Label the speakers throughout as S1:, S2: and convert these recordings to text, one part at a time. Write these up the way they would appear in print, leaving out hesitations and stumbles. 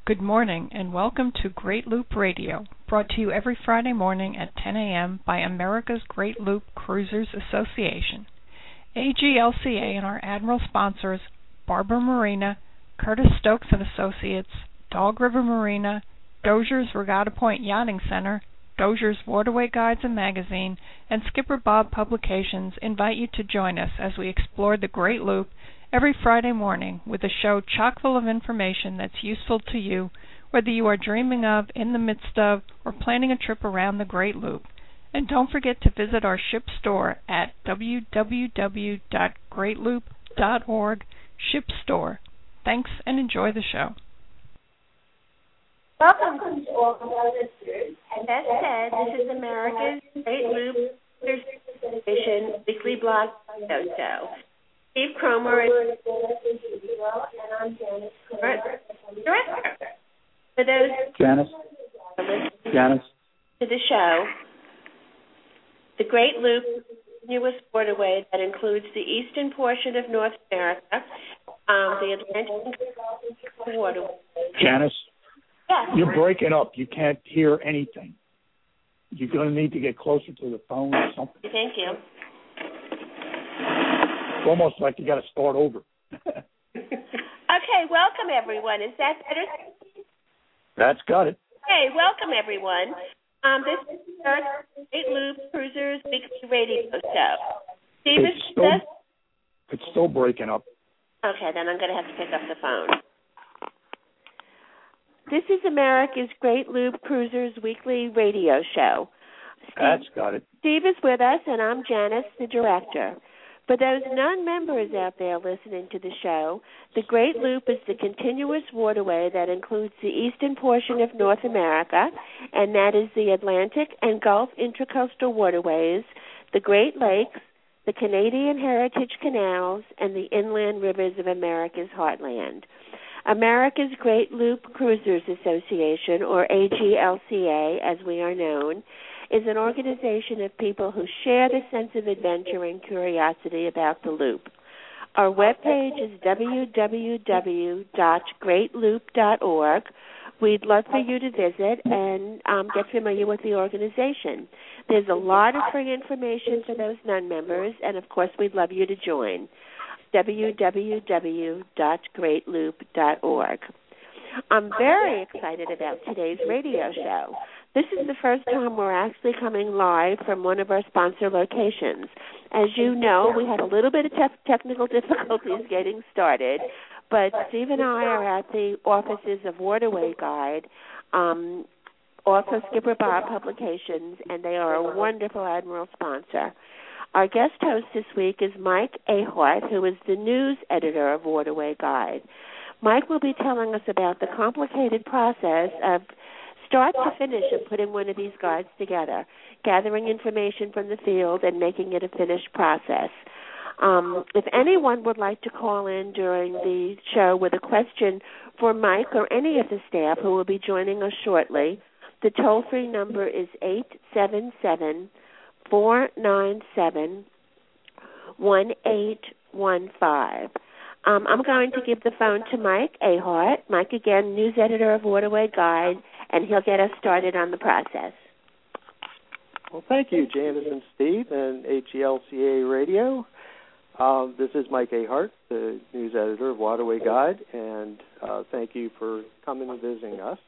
S1: Good morning and welcome to Great Loop Radio, brought to you every Friday morning at 10 a.m. by America's Great Loop Cruisers Association. AGLCA and our Admiral sponsors, Barbara Marina, Curtis Stokes and Associates, Dog River Marina, Dozier's Regatta Point Yachting Center, Dozier's Waterway Guides and Magazine, and Skipper Bob Publications invite you to join us as we explore the Great Loop every Friday morning with a show chock full of information that's useful to you, whether you are dreaming of, in the midst of, or planning a trip around the Great Loop. And don't forget to visit our ship store at www.greatloop.org, Ship Store. Thanks and enjoy the show.
S2: Welcome to all of our listeners. As said, this is America's Great Loop Association weekly blog show. Steve Cromer and I'm Janice Director. For those
S3: Janice
S2: to the show, the Great Loop is a continuous waterway that includes the eastern portion of North America, the Atlantic waterway.
S3: Janice?
S2: Yes.
S3: You're breaking up. You can't hear anything. You're going to need to get closer to the phone or something.
S2: Thank you.
S3: It's almost like you got to start over.
S2: Okay, welcome everyone. Is that better?
S3: That's got it.
S2: Hey, welcome everyone. This is our Great Loop Cruisers Weekly Radio Show. Steve is with us?
S3: It's still breaking up.
S2: Okay, then I'm going to have to pick up the phone. This is America's Great Loop Cruisers Weekly Radio Show.
S3: That's got it.
S2: Steve is with us, and I'm Janice, the director. For those non-members out there listening to the show, the Great Loop is the continuous waterway that includes the eastern portion of North America, and that is the Atlantic and Gulf Intracoastal Waterways, the Great Lakes, the Canadian Heritage Canals, and the inland rivers of America's heartland. America's Great Loop Cruisers Association, or AGLCA as we are known, is an organization of people who share the sense of adventure and curiosity about the loop. Our webpage is www.greatloop.org. We'd love for you to visit and get familiar with the organization. There's a lot of free information for those non-members, and of course we'd love you to join. www.greatloop.org. I'm very excited about today's radio show. This is the first time we're actually coming live from one of our sponsor locations. As you know, we had a little bit of technical difficulties getting started, but Steve and I are at the offices of Waterway Guide, also Skipper Bob Publications, and they are a wonderful Admiral sponsor. Our guest host this week is Mike Ahart, who is the news editor of Waterway Guide. Mike will be telling us about the complicated process of start to finish of putting one of these guides together, gathering information from the field and making it a finished process. If anyone would like to call in during the show with a question for Mike or any of the staff who will be joining us shortly, the toll-free number is 877-497-1815. I'm going to give the phone to Mike Ahart. Mike, again, news editor of Waterway Guide, and he'll get us started on the process.
S4: Well, thank you, Janice and Steve and HELCA Radio. This is Mike Ahart, the news editor of Waterway Guide, and thank you for coming and visiting us.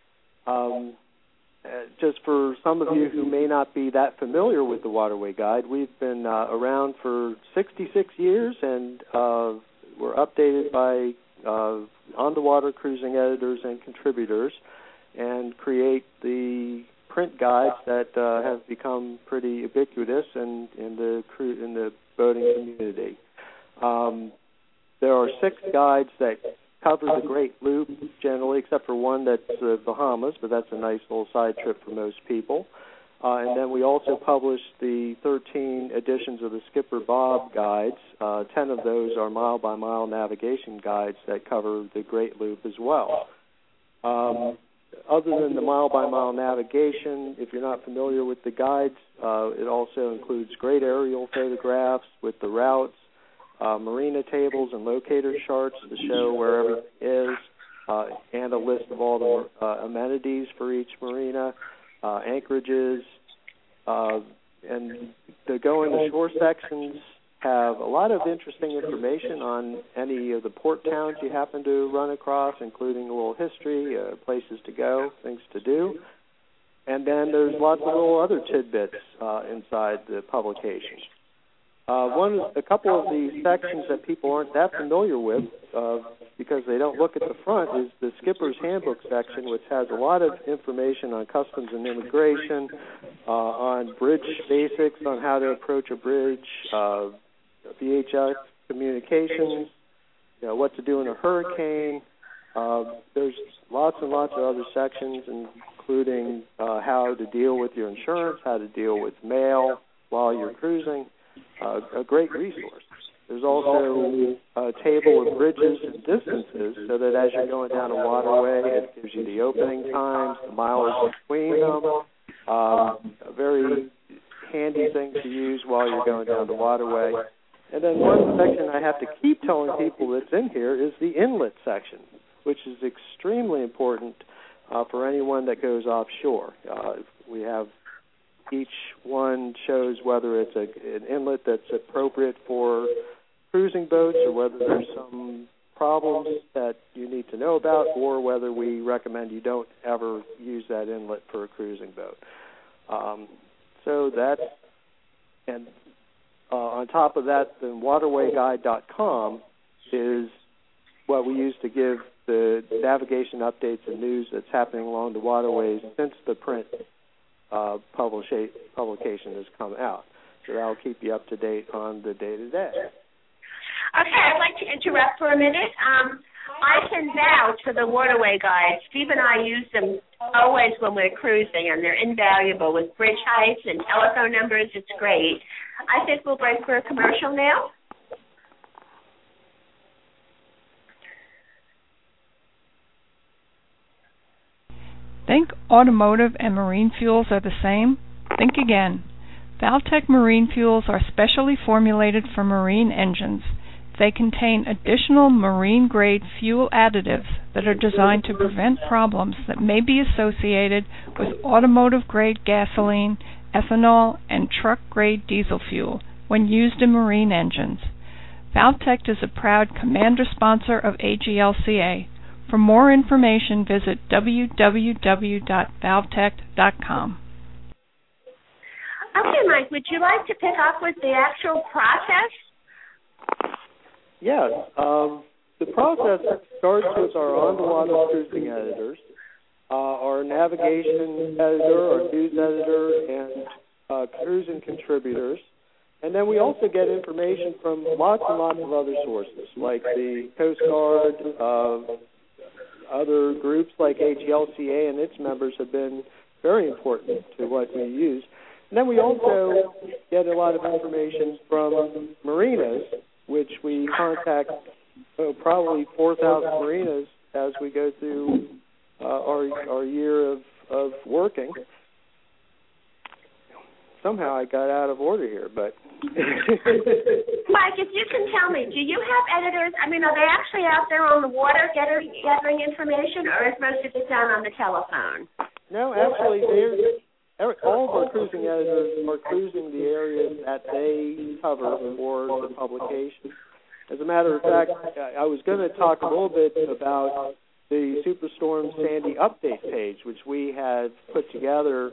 S4: Just for some of you who may not be that familiar with the Waterway Guide, we've been around for 66 years, and we're updated by on-the-water cruising editors and contributors, and create the print guides that have become pretty ubiquitous in the boating community. There are 6 guides that cover the Great Loop generally, except for one that's the Bahamas, but that's a nice little side trip for most people. And then we also publish the 13 editions of the Skipper Bob guides. 10 of those are mile-by-mile navigation guides that cover the Great Loop as well. Other than the mile-by-mile navigation, if you're not familiar with the guides, it also includes great aerial photographs with the routes, marina tables and locator charts to show where everything is, and a list of all the amenities for each marina, anchorages, and the going ashore sections have a lot of interesting information on any of the port towns you happen to run across, including a little history, places to go, things to do. And then there's lots of little other tidbits inside the publication. A couple of the sections that people aren't that familiar with because they don't look at the front is the Skipper's Handbook section, which has a lot of information on customs and immigration, on bridge basics, on how to approach a bridge, VHF communications, what to do in a hurricane. There's lots and lots of other sections, including how to deal with your insurance, how to deal with mail while you're cruising. A great resource. There's also a table of bridges and distances so that as you're going down a waterway, it gives you the opening times, the mileage between them. A very handy thing to use while you're going down the waterway. And then one section I have to keep telling people that's in here is the inlet section, which is extremely important for anyone that goes offshore. We have each one shows whether it's an inlet that's appropriate for cruising boats or whether there's some problems that you need to know about or whether we recommend you don't ever use that inlet for a cruising boat. So that's, and on top of that, the waterwayguide.com is what we use to give the navigation updates and news that's happening along the waterways since the print publication has come out. So that'll keep you up to date on the day-to-day.
S2: Okay, I'd like to interrupt for a minute. I can vouch for the Waterway Guide. Steve and I use them always when we're cruising, and they're invaluable with bridge heights and telephone numbers. It's great. I think we'll break for a commercial now.
S1: Think automotive and marine fuels are the same? Think again. Valtech marine fuels are specially formulated for marine engines. They contain additional marine-grade fuel additives that are designed to prevent problems that may be associated with automotive-grade gasoline, ethanol, and truck-grade diesel fuel when used in marine engines. Valtech is a proud commander sponsor of AGLCA. For more information, visit www.valtech.com.
S2: Okay, Mike, would you like to pick up with the actual process?
S4: Yes. The process starts with our on-the-water cruising editors, our navigation editor, our news editor, and cruising contributors. And then we also get information from lots and lots of other sources, like the Coast Guard, other groups like AGLCA and its members have been very important to what we use. And then we also get a lot of information from marinas, which we contact probably 4,000 marinas as we go through our year of working. Somehow I got out of order here, but...
S2: Mike, if you can tell me, do you have editors? I mean, are they actually out there on the water gathering information, or is most of it done on the telephone?
S4: No, actually, all of our cruising editors are cruising the areas that they cover for the publication. As a matter of fact, I was going to talk a little bit about the Superstorm Sandy update page, which we had put together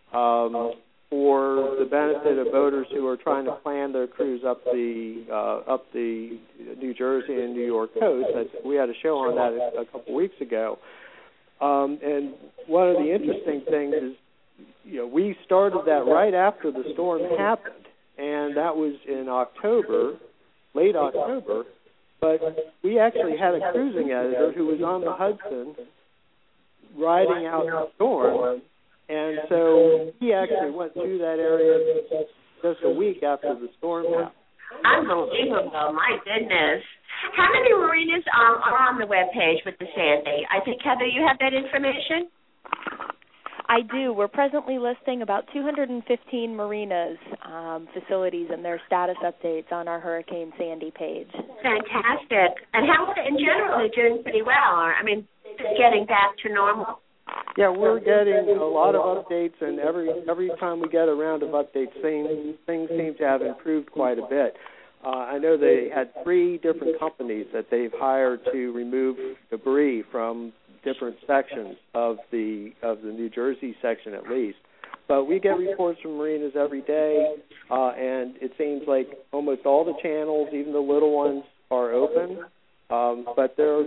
S4: for the benefit of boaters who are trying to plan their cruise up the New Jersey and New York coast. We had a show on that a couple weeks ago. And one of the interesting things is, we started that right after the storm happened, and that was in October, late October. But we actually had a cruising editor who was on the Hudson riding out the storm. And so he actually went through that area just a week after the storm happened.
S2: Unbelievable, my goodness. How many marinas are on the webpage with the Sandy? I think, Heather, you have that information?
S5: I do. We're presently listing about 215 marinas, facilities, and their status updates on our Hurricane Sandy page.
S2: Fantastic. And how, in general, they're doing pretty well. I mean, getting back to normal?
S4: Yeah, we're getting a lot of updates, and every time we get a round of updates, things seem to have improved quite a bit. I know they had 3 different companies that they've hired to remove debris from different sections of the New Jersey section, at least. But we get reports from marinas every day, and it seems like almost all the channels, even the little ones, are open. But there's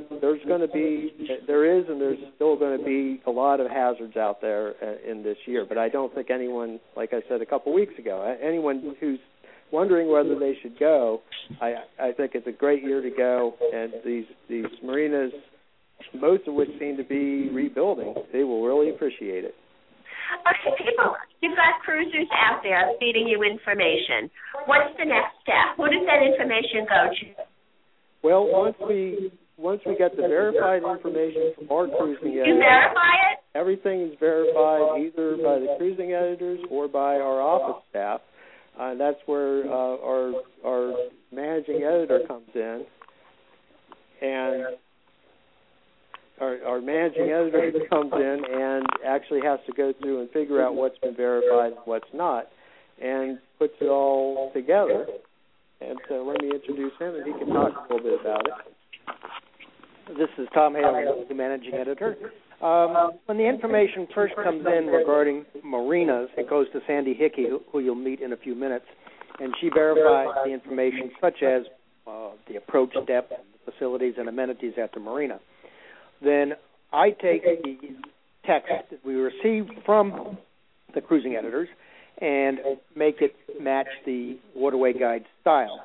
S4: still going to be a lot of hazards out there in this year. But I don't think anyone, like I said a couple weeks ago, anyone who's wondering whether they should go, I think it's a great year to go. And these marinas, most of which seem to be rebuilding, they will really appreciate it.
S2: Okay, people, you've got cruisers out there feeding you information. What's the next step? Who does that information go to?
S4: Well, once we get the verified information from our cruising editors,
S2: you verify it?
S4: Everything is verified either by the cruising editors or by our office staff. That's where our managing editor comes in, and our managing editor comes in and actually has to go through and figure out what's been verified and what's not, and puts it all together. And so let me introduce him, and he can talk a little bit about it.
S6: This is Tom Hale, the managing editor. When the information first comes in regarding marinas, it goes to Sandy Hickey, who you'll meet in a few minutes, and she verifies the information such as the approach depth, facilities, and amenities at the marina. Then I take the text that we receive from the cruising editors and make it match the Waterway Guide style.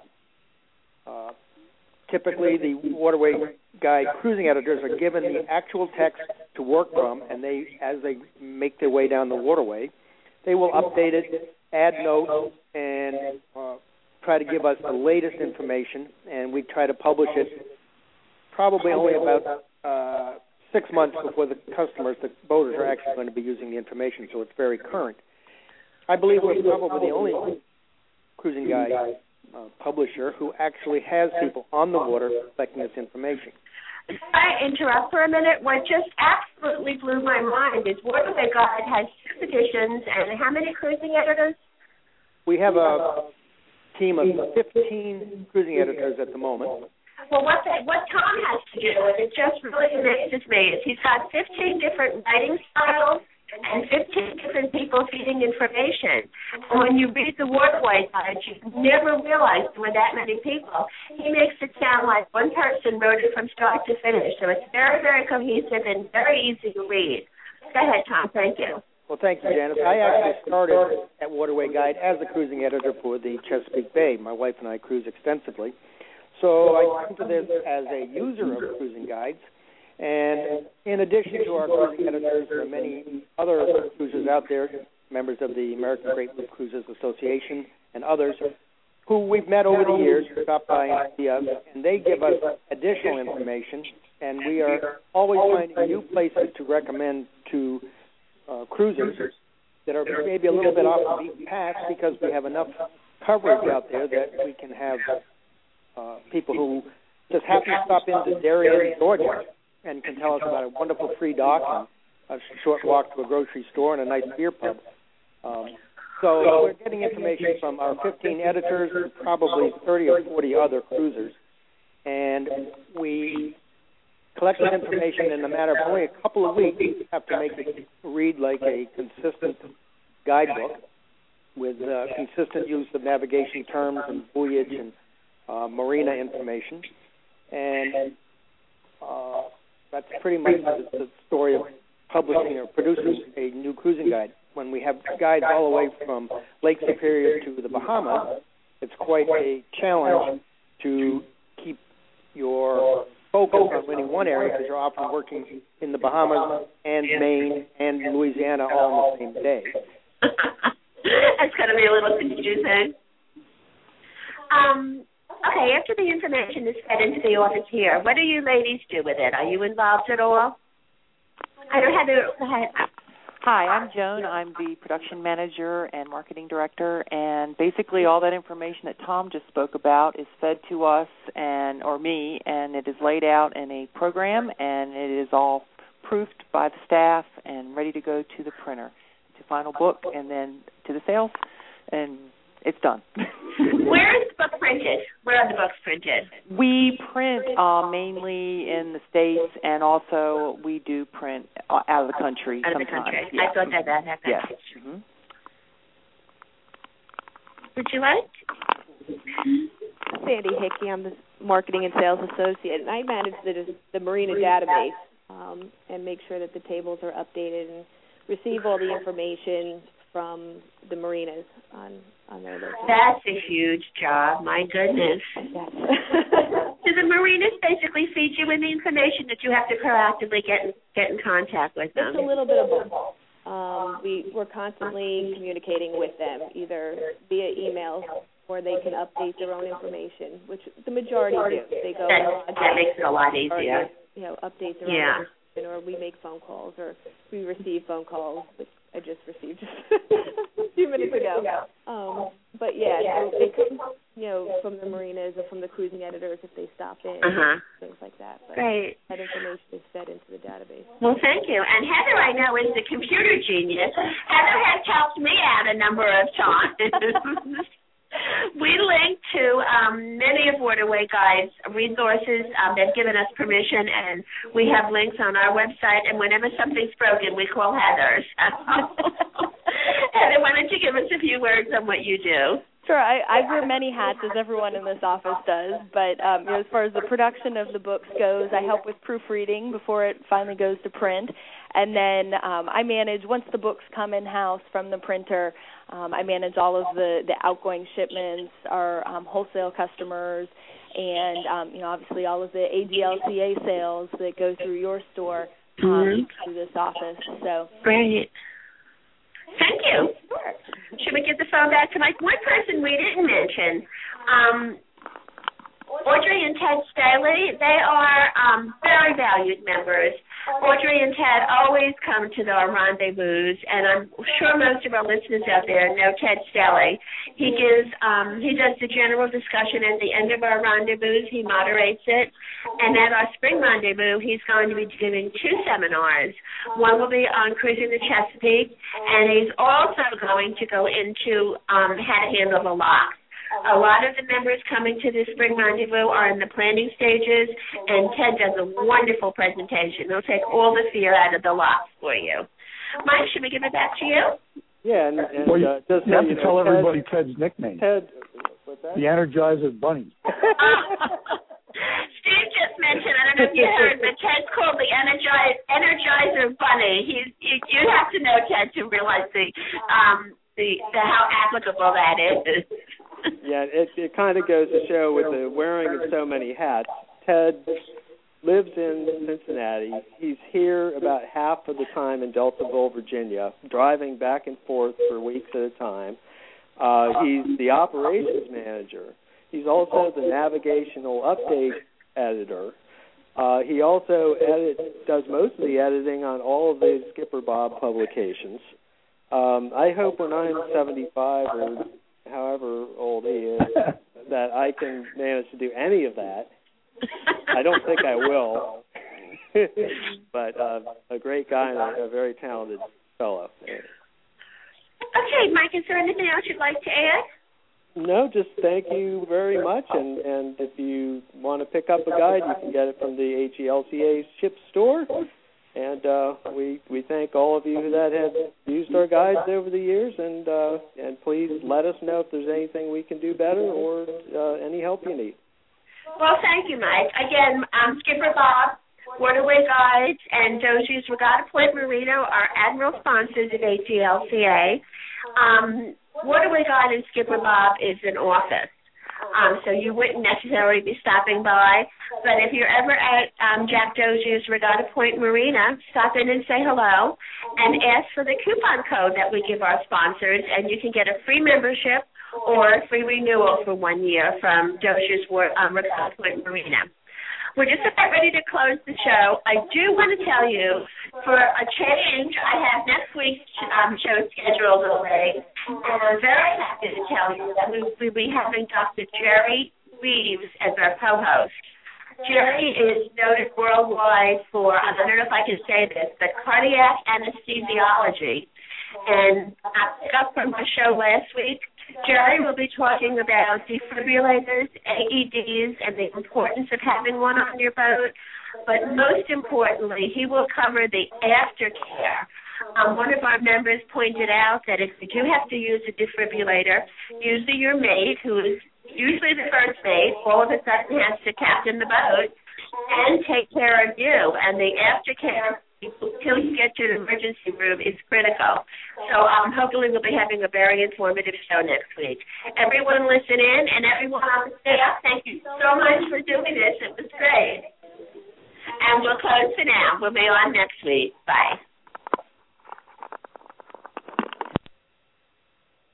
S6: Typically, the Waterway Guide cruising editors are given the actual text to work from, and as they make their way down the waterway, they will update it, add notes, and try to give us the latest information, and we try to publish it probably only about 6 months before the boaters are actually going to be using the information, so it's very current. I believe we're probably the only cruising guide publisher who actually has people on the water collecting this information.
S2: Can I interrupt for a minute? What just absolutely blew my mind is Waterway Guide has 6 editions, and how many cruising editors?
S6: We have a team of 15 cruising editors at the moment.
S2: Well, what Tom has to do, and it just really amazes me, is he's got 15 different writing styles and 15 different people feeding information. And when you read the Waterway Guide, you never realize there were that many people. He makes it sound like one person wrote it from start to finish. So it's very, very cohesive and very easy to read. Go ahead, Tom. Thank you.
S6: Well, thank you, Janice. I actually started at Waterway Guide as a cruising editor for the Chesapeake Bay. My wife and I cruise extensively. So I came to this as a user of cruising guides. And in addition to our cruising editors, there are many other cruisers out there, members of the American Great Loop Cruisers Association and others, who we've met over the years, stop by and see us, and they give us additional information. And we are always finding new places to recommend to cruisers that are maybe a little bit off the beaten path because we have enough coverage out there that we can have people who just happen to stop into Darien, Georgia, and can tell us about a wonderful free dock and a short walk to a grocery store and a nice beer pub. So we're getting information from our 15 editors and probably 30 or 40 other cruisers. And we collect that information in a matter of only a couple of weeks. We have to make it read like a consistent guidebook with consistent use of navigation terms and buoyage and marina information. And that's pretty much the story of publishing or producing a new cruising guide. When we have guides all the way from Lake Superior to the Bahamas, it's quite a challenge to keep your focus on winning one area because you're often working in the Bahamas and Maine and Louisiana all on the same day.
S2: That's going to be a little confusing. Okay, after the information is fed into the office here, what do you ladies do with it? Are you involved at all? I don't have to. Go ahead.
S7: Hi, I'm Joan. I'm the production manager and marketing director, and basically all that information that Tom just spoke about is fed to us or me, and it is laid out in a program, and it is all proofed by the staff and ready to go to the printer, to final book, and then to the sales, and it's done.
S2: Where is the book printed? Where are the books printed?
S7: We print mainly in the States, and also we do print out of the country
S2: Out of
S7: sometimes.
S2: the country.
S7: Yeah.
S2: I thought that happened.
S7: Yes. Mm-hmm.
S2: Would you like?
S8: Sandy Hickey. I'm the Marketing and Sales Associate, and I manage the Marina database and make sure that the tables are updated and receive all the information from the marinas on their location.
S2: That's a huge job. My goodness.
S8: Yes.
S2: So the marinas basically feed you with the information that you have to proactively get in contact with them.
S8: It's a little bit of both. We're constantly communicating with them, either via email or they can update their own information, which the majority do. They go
S2: that makes it a lot easier.
S8: Or, update their own information, or we make phone calls, or we receive phone calls, which I just received a few minutes ago. But so it comes, from the marinas or from the cruising editors if they stop in, things like that. But
S2: Great.
S8: That information is fed into the database.
S2: Well, thank you. And Heather, I know, is the computer genius. Heather has helped me out a number of times. We link to many of Waterway Guide's resources. They've given us permission, and we have links on our website. And whenever something's broken, we call Heather. Heather, why don't you give us a few words on what you do?
S5: Sure. I wear many hats, as everyone in this office does, but as far as the production of the books goes, I help with proofreading before it finally goes to print, and then I manage, once the books come in-house from the printer, I manage all of the outgoing shipments, our wholesale customers, and obviously all of the AGLCA sales that go through your store through this office. So
S2: Great. Thank you.
S5: Sure.
S2: Should we give the phone back to Mike? One person we didn't mention, Audrey and Ted Staley. They are very valued members. Audrey and Ted always come to our rendezvous, and I'm sure most of our listeners out there know Ted Staley. He does the general discussion at the end of our rendezvous. He moderates it, and at our spring rendezvous, he's going to be giving 2 seminars. One will be on cruising the Chesapeake, and he's also going to go into how to handle the locks. A lot of the members coming to the spring rendezvous are in the planning stages, and Ted does a wonderful presentation. He'll take all the fear out of the locks for you. Mike, should we give it back to you?
S4: Yeah, just
S3: you have to tell everybody Ted's nickname.
S4: Ted, what's that?
S3: The Energizer Bunny.
S2: Steve just mentioned, I don't know if you heard, but Ted's called the Energizer Bunny. You have to know Ted to realize the how applicable that is.
S4: Yeah, it kind of goes to show with the wearing of so many hats. Ted lives in Cincinnati. He's here about half of the time in Deltaville, Virginia, driving back and forth for weeks at a time. He's the operations manager. He's also the navigational update editor. He also does most of the editing on all of the Skipper Bob publications. I hope when I'm 75 or however old he is, that I can manage to do any of that. I don't think I will, but a great guy and a very talented fellow.
S2: Okay, Mike, is there anything else you'd like to add?
S4: No, just thank you very much, and if you want to pick up a guide, you can get it from the AGLCA ship store. And we thank all of you that have used our guides over the years, and please let us know if there's anything we can do better or any help you need.
S2: Well, thank you, Mike. Again, Skipper Bob, Waterway Guides, and Doziers Regatta Point Marino are admiral sponsors of AGLCA. Waterway Guide and Skipper Bob is an office. So you wouldn't necessarily be stopping by. But if you're ever at Jack Dozier's Regatta Point Marina, stop in and say hello and ask for the coupon code that we give our sponsors, and you can get a free membership or a free renewal for 1 year from Dozier's Regatta Point Marina. We're just about ready to close the show. I do want to tell you, for a change, I have next week's show scheduled already, and I'm very happy to tell you that we'll be having Dr. Jerry Reeves as our co-host. Jerry is noted worldwide for, I don't know if I can say this, but cardiac anesthesiology. And I picked up from the show last week, Jerry will be talking about defibrillators, AEDs, and the importance of having one on your boat. But most importantly, he will cover the aftercare. One of our members pointed out that if you do have to use a defibrillator, usually your mate, who is usually the first mate, all of a sudden has to captain the boat and take care of you. And the aftercare until you get to the emergency room is critical. So hopefully we'll be having a very informative show next week. Everyone listen in, and everyone on the staff, thank you so much for doing this. It was great. And we'll close for now. We'll be on next week.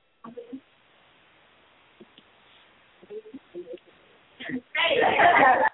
S2: Bye.